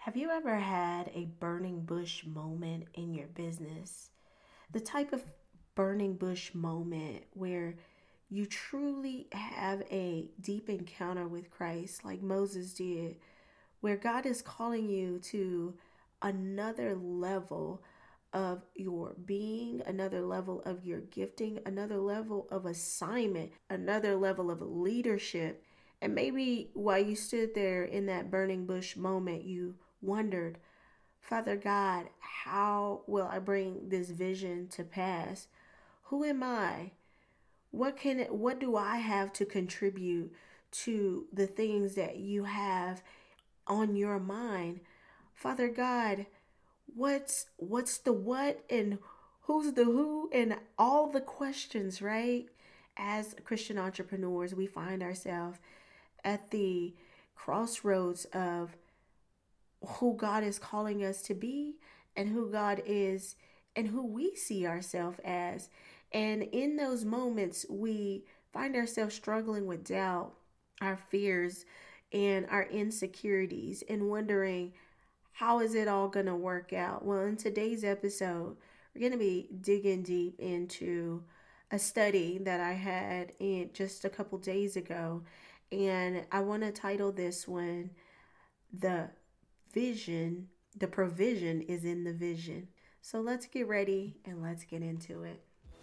Have you ever had a burning bush moment in your business? The type of burning bush moment where you truly have a deep encounter with Christ, like Moses did, where God is calling you to another level of your being, another level of your gifting, another level of assignment, another level of leadership. And maybe while you stood there in that burning bush moment, you wondered, Father God, how will I bring this vision to pass? Who am I? What do I have to contribute to the things that you have on your mind? Father God, what's the what and who's the who and all the questions, right? As Christian entrepreneurs, we find ourselves at the crossroads of who God is calling us to be and who God is and who we see ourselves as. And in those moments, we find ourselves struggling with doubt, our fears, and our insecurities, and wondering, how is it all going to work out? Well, in today's episode, we're going to be digging deep into a study that I had in just a couple days ago. And I want to title this one, The Vision, the Provision is in the Vision. So let's get ready and let's get into it.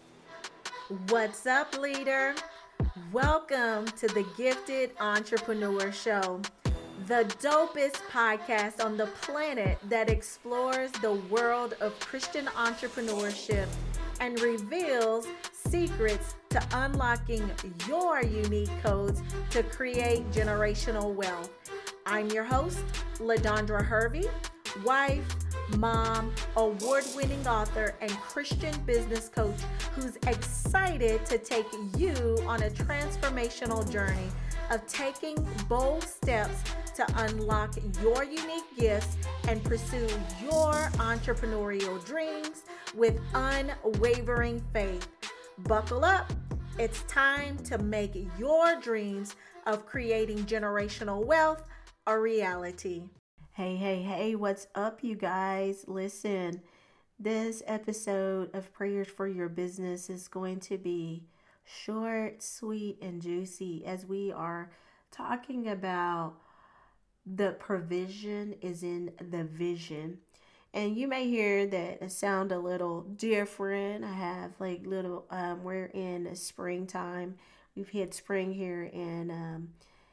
What's up, leader? Welcome to the Gifted Entrepreneur Show, the dopest podcast on the planet that explores the world of Christian entrepreneurship and reveals secrets to unlocking your unique codes to create generational wealth. I'm your host, LaDondra Hervey, wife, mom, award-winning author, and Christian business coach who's excited to take you on a transformational journey of taking bold steps to unlock your unique gifts and pursue your entrepreneurial dreams with unwavering faith. Buckle up. It's time to make your dreams of creating generational wealth a reality. Hey, what's up, you guys? Listen, this episode of Prayers for Your Business is going to be short, sweet, and juicy as we are talking about the provision is in the vision. And you may hear that it sound a little different. I have like little, we're in springtime. We've hit spring here in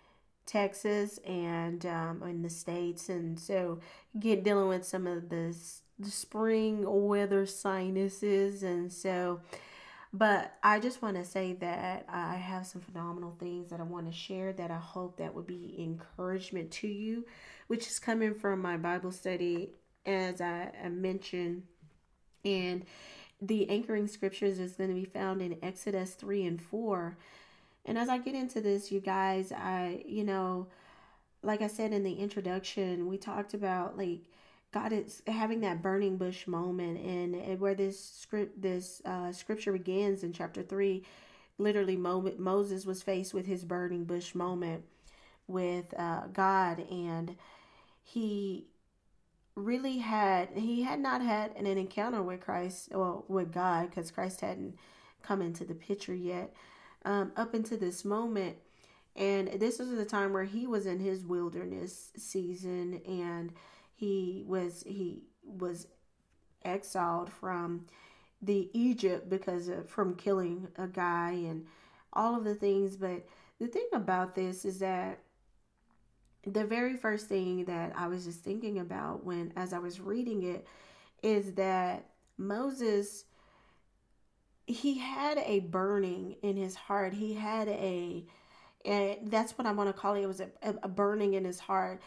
Texas and in the States. And so get dealing with some of the spring weather sinuses. And so, but I just want to say that I have some phenomenal things that I want to share that I hope that would be encouragement to you, which is coming from my Bible study, as I mentioned. And the anchoring scriptures is going to be found in Exodus 3 and 4. And as I get into this, you guys, like I said in the introduction, we talked about like God is having that burning bush moment, and where this scripture begins in chapter 3, literally Moses was faced with his burning bush moment with God, and he had not had an encounter with Christ or with God, because Christ hadn't come into the picture yet, up into this moment. And this was the time where he was in his wilderness season, and he was exiled from the Egypt because of from killing a guy and all of the things. But the thing about this is that the very first thing that I was just thinking about as I was reading it is that Moses, he had a burning in his heart. He had and that's what I want to call it. It was a burning in his heart.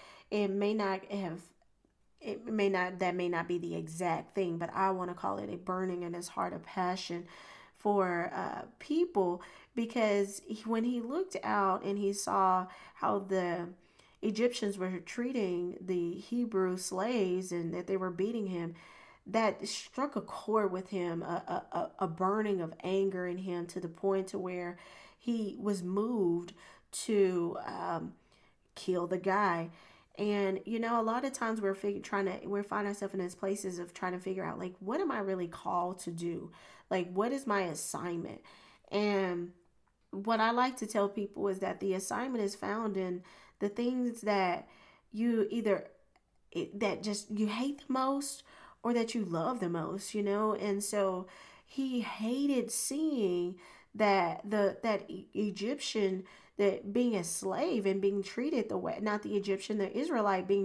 That may not be the exact thing, but I want to call it a burning in his heart, a passion for people, because when he looked out and he saw how the Egyptians were treating the Hebrew slaves and that they were beating him, that struck a chord with him, a burning of anger in him, to the point to where he was moved to kill the guy. And a lot of times we find ourselves in those places of trying to figure out, like, what am I really called to do? Like, what is my assignment? And what I like to tell people is that the assignment is found in the things that you either that just you hate the most or that you love the most. And so he hated seeing that Egyptian, that being a slave and being treated the way, not the Egyptian, the Israelite being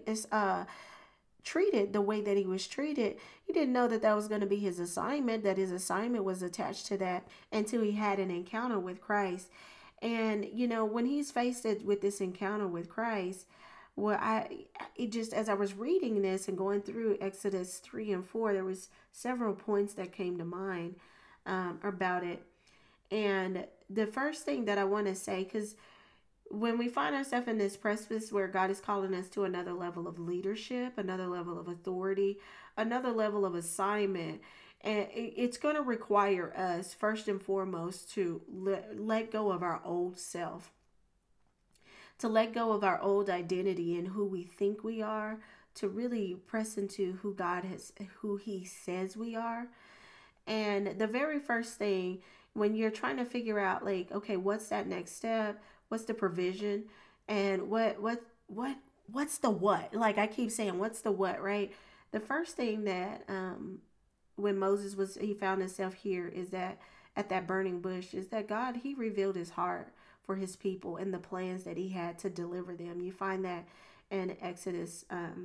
treated the way that he was treated. He didn't know that that was going to be his assignment, that his assignment was attached to that, until he had an encounter with Christ. And when he's faced with this encounter with Christ, well, it just, as I was reading this and going through Exodus 3 and 4, there was several points that came to mind about it. And the first thing that I want to say, because when we find ourselves in this precipice where God is calling us to another level of leadership, another level of authority, another level of assignment, and it's going to require us, first and foremost, to let go of our old self, to let go of our old identity and who we think we are, to really press into who He says we are. And the very first thing, when you're trying to figure out, like, okay, what's that next step? What's the provision? And what's the what? Like I keep saying, what's the what, right? The first thing that when he found himself here, is that at that burning bush, is that God, He revealed His heart for His people and the plans that He had to deliver them. You find that in Exodus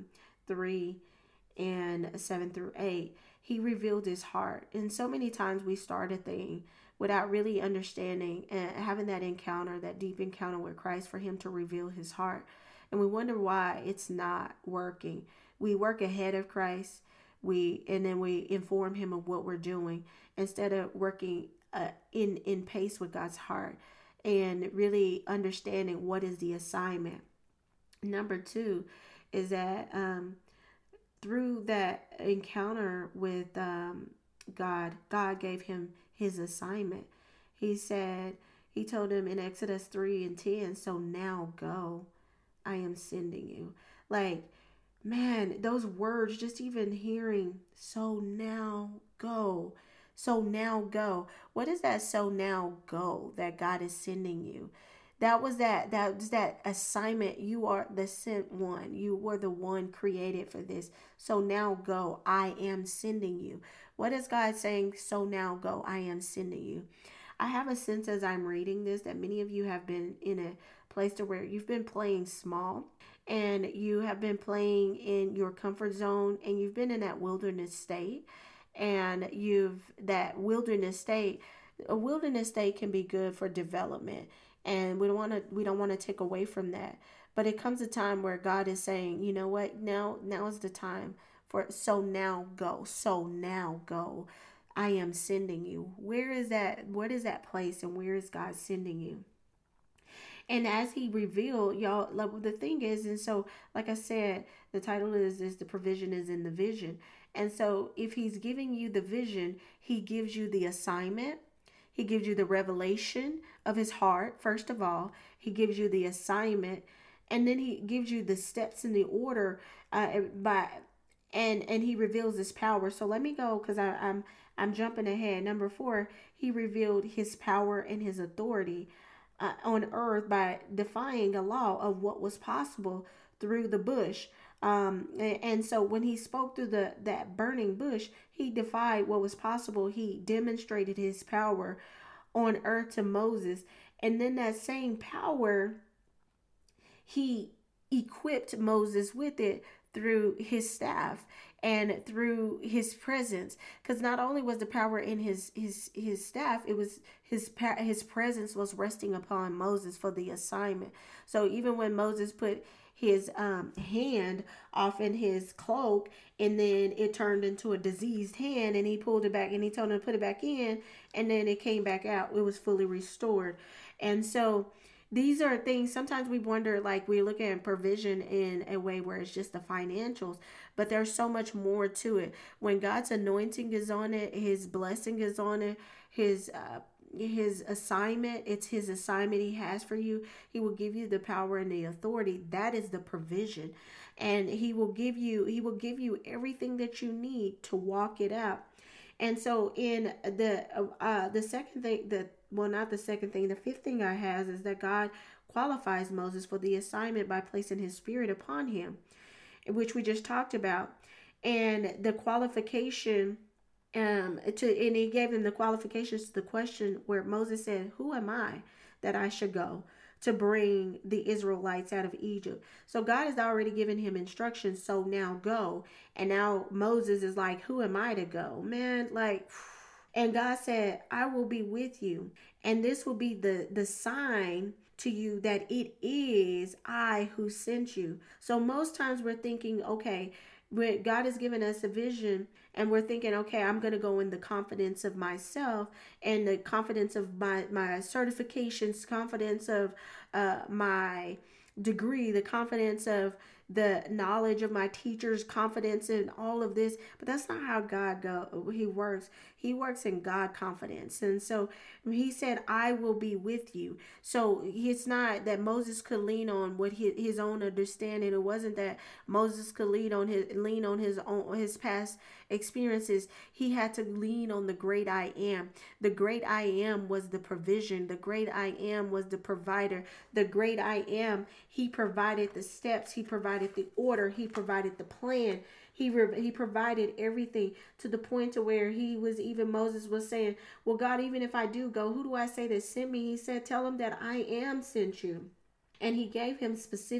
3 and 7 through 8. He revealed His heart. And so many times we start a thing without really understanding and having that encounter, that deep encounter with Christ, for Him to reveal His heart. And we wonder why it's not working. We work ahead of Christ, and then we inform Him of what we're doing, instead of working in pace with God's heart and really understanding what is the assignment. Number 2 is that through that encounter with God gave him his assignment. He told him in Exodus 3 and 10, so now go, I am sending you. Like, man, those words, just even hearing, so now go. So now go. What is that so now go that God is sending you? That was that assignment. You are the sent one. You were the one created for this. So now go. I am sending you. What is God saying? So now go. I am sending you. I have a sense as I'm reading this that many of you have been in a place to where you've been playing small, and you have been playing in your comfort zone, and you've been in that wilderness state. And a wilderness state can be good for development. And we don't want to take away from that. But it comes a time where God is saying, you know what? Now is the time so now go. So now go. I am sending you. Where is that? What is that place, and where is God sending you? And as He revealed, y'all, the thing is, and so, like I said, the title is the provision is in the vision. And so if He's giving you the vision, He gives you the assignment. He gives you the revelation of His heart. First of all, He gives you the assignment, and then He gives you the steps in the order and He reveals His power. So let me go, because I'm jumping ahead. Number 4, He revealed His power and His authority on earth by defying a law of what was possible through the bush. And so when He spoke through that burning bush, He defied what was possible. He demonstrated His power on earth to Moses. And then that same power, He equipped Moses with it through His staff and through His presence. Because not only was the power in his staff, it was his presence was resting upon Moses for the assignment. So even when Moses put his hand off in his cloak, and then it turned into a diseased hand, and he pulled it back, and he told him to put it back in, and then it came back out. It was fully restored. And so these are things, sometimes we wonder, like, we're looking at provision in a way where it's just the financials, but there's so much more to it. When God's anointing is on it, His blessing is on it, His his assignment. It's his assignment he has for you. He will give you the power and the authority. That is the provision. And he will give you everything that you need to walk it out. And so in the second thing, not the second thing, the fifth thing I has is that God qualifies Moses for the assignment by placing his spirit upon him, which we just talked about. And the qualification and he gave them the qualifications to the question where Moses said, "Who am I that I should go to bring the Israelites out of Egypt?" So God has already given him instructions. So now go. And now Moses is like, "Who am I to go?" Man, like, and God said, "I will be with you. And this will be the sign to you that it is I who sent you." So most times we're thinking, okay, God has given us a vision and we're thinking, okay, I'm going to go in the confidence of myself and the confidence of my certifications, confidence of my degree, the confidence of the knowledge of my teachers, confidence in all of this. But that's not how he works. He works in God confidence. And so he said, "I will be with you." So it's not that Moses could lean on what his own understanding. It wasn't that Moses could lean on his past experiences. He had to lean on the great I am. The great I am was the provision. The great I am was the provider. The great I am, he provided the steps. He provided the order. He provided the plan. He provided everything to the point to where Moses was saying, "Well, God, even if I do go, who do I say that sent me?" He said, "Tell him that I am sent you." And he gave him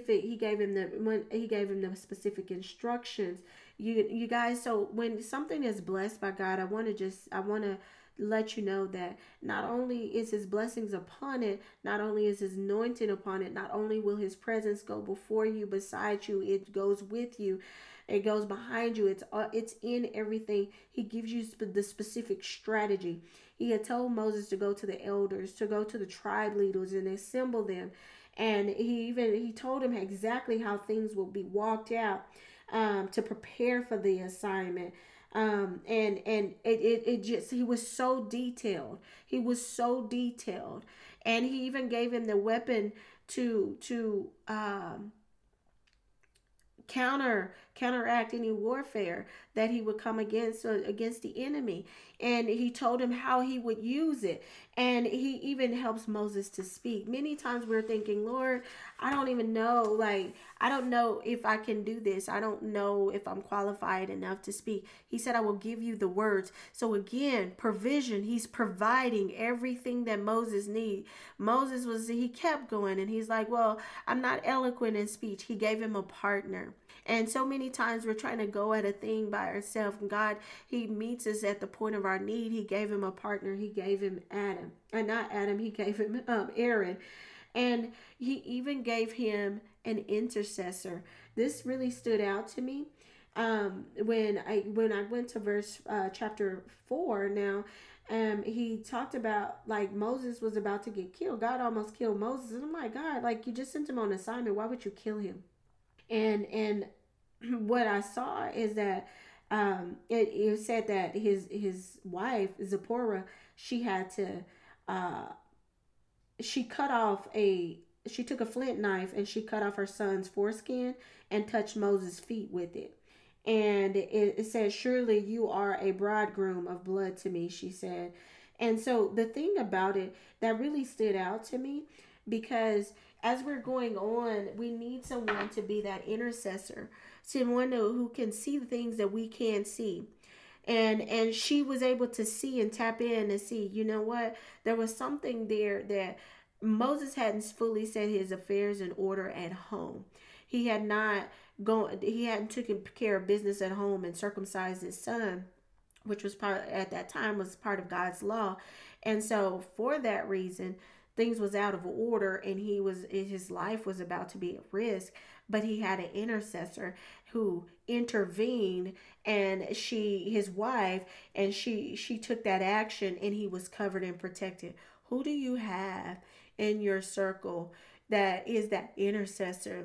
the specific instructions. You guys, so when something is blessed by God, I want to let you know that not only is his blessings upon it, not only is his anointing upon it, not only will his presence go before you, beside you, it goes with you, it goes behind you, it's in everything. He gives you the specific strategy. He had told Moses to go to the elders, to go to the tribe leaders and assemble them. And he told him exactly how things will be walked out, to prepare for the assignment. And it just, he was so detailed. He was so detailed. And he even gave him the weapon to counteract any warfare that he would come against the enemy. And he told him how he would use it. And he even helps Moses to speak. Many times we're thinking, "Lord, I don't even know, I don't know if I can do this. I don't know if I'm qualified enough to speak." He said, "I will give you the words." So again, provision. He's providing everything that Moses needs. He kept going and he's like, "Well, I'm not eloquent in speech." He gave him a partner. And so many times we're trying to go at a thing by ourselves. And God, he meets us at the point of our need. He gave him a partner. He gave him Adam. And not Adam, he gave him Aaron. And he even gave him an intercessor. This really stood out to me. When I went to chapter 4 now, he talked about like Moses was about to get killed. God almost killed Moses. And I'm like, "God, like you just sent him on assignment. Why would you kill him?" And what I saw is that it said that his wife Zipporah, she had to she took a flint knife and she cut off her son's foreskin and touched Moses' feet with it. And it says, "Surely you are a bridegroom of blood to me," she said. And so the thing about it that really stood out to me, because as we're going on, we need someone to be that intercessor, someone who can see the things that we can't see. And she was able to see and tap in and see, you know what, there was something there that Moses hadn't fully set his affairs in order at home. He hadn't taken care of business at home and circumcised his son, which was at that time was part of God's law. And so for that reason, things was out of order and his life was about to be at risk. But he had an intercessor who intervened, and his wife, and she took that action, and he was covered and protected. Who do you have in your circle that is that intercessor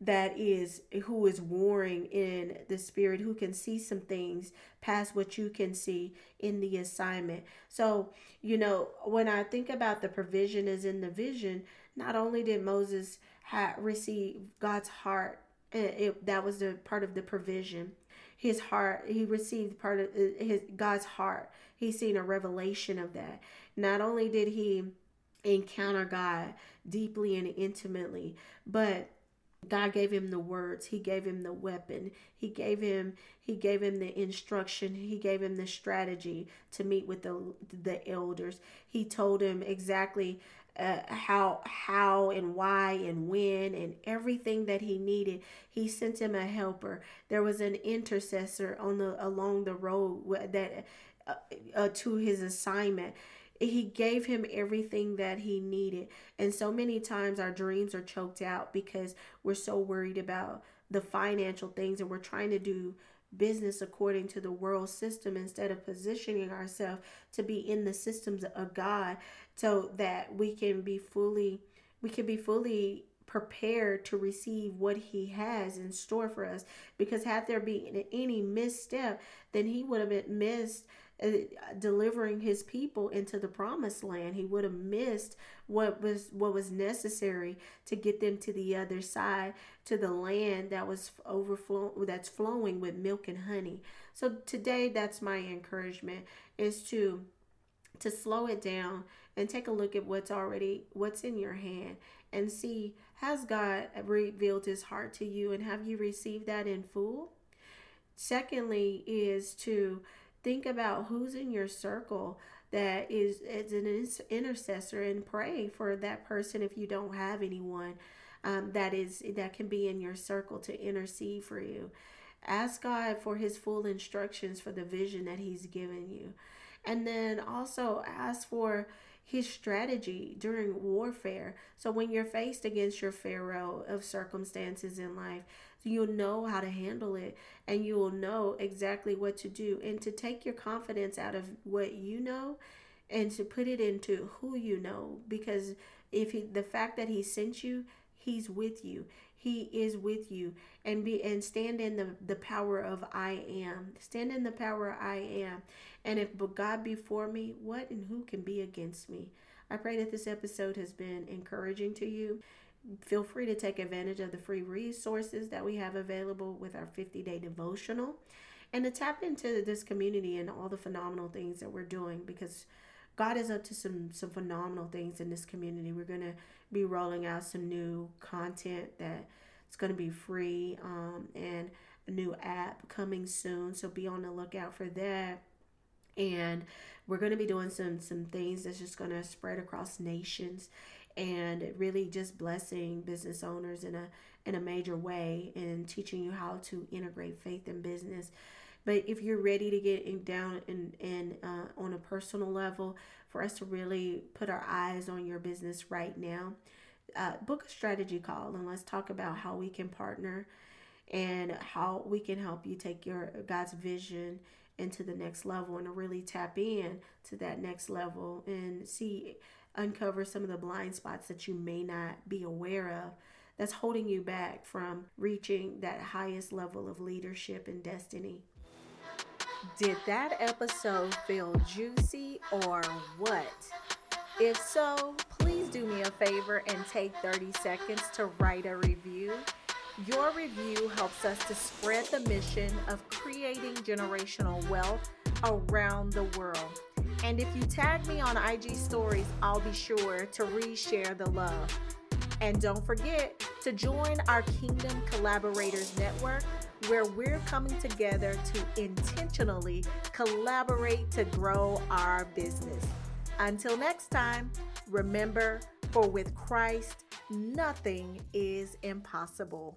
who is warring in the spirit, who can see some things past what you can see in the assignment. So, when I think about the provision is in the vision, not only did Moses receive God's heart, that was the part of the provision. His heart, he received part of his God's heart. He's seen a revelation of that. Not only did he encounter God deeply and intimately, but God gave him the words. He gave him the weapon. He gave him the instruction. He gave him the strategy to meet with the elders. He told him exactly how and why and when and everything that he needed. He sent him a helper. There was an intercessor along the road that to his assignment. He gave him everything that he needed. And so many times our dreams are choked out because we're so worried about the financial things, and we're trying to do business according to the world system instead of positioning ourselves to be in the systems of God, so that we can be fully prepared to receive what he has in store for us. Because had there been any misstep, then he would have missed delivering his people into the promised land. He would have missed what was necessary to get them to the other side, to the land that was that's flowing with milk and honey. So today, that's my encouragement, is to slow it down and take a look at what's in your hand, and see, has God revealed his heart to you, and have you received that in full? Secondly, is to think about who's in your circle that is an intercessor, and pray for that person if you don't have anyone that can be in your circle to intercede for you. Ask God for his full instructions for the vision that he's given you. And then also ask for his strategy during warfare. So when you're faced against your Pharaoh of circumstances in life, you'll know how to handle it, and you will know exactly what to do, and to take your confidence out of what you know and to put it into who you know. Because the fact that he sent you, he's with you. He is with you. And stand in the power of I am. Stand in the power of I am. And if God be for me, what and who can be against me? I pray that this episode has been encouraging to you. Feel free to take advantage of the free resources that we have available with our 50-day devotional, and to tap into this community and all the phenomenal things that we're doing, because God is up to some phenomenal things in this community. We're going to be rolling out some new content that it's going to be free, and a new app coming soon. So be on the lookout for that. And we're going to be doing some things that's just going to spread across nations, and really just blessing business owners in a major way, and teaching you how to integrate faith and business. But if you're ready to get down and on a personal level, for us to really put our eyes on your business right now, book a strategy call, and let's talk about how we can partner and how we can help you take your God's vision into the next level, and to really tap in to that next level and uncover some of the blind spots that you may not be aware of, that's holding you back from reaching that highest level of leadership and destiny. Did that episode feel juicy or what? If so, please do me a favor and take 30 seconds to write a review. Your review helps us to spread the mission of creating generational wealth around the world. And if you tag me on IG stories, I'll be sure to reshare the love. And don't forget to join our Kingdom Collaborators Network, where we're coming together to intentionally collaborate to grow our business. Until next time, remember, for with Christ, nothing is impossible.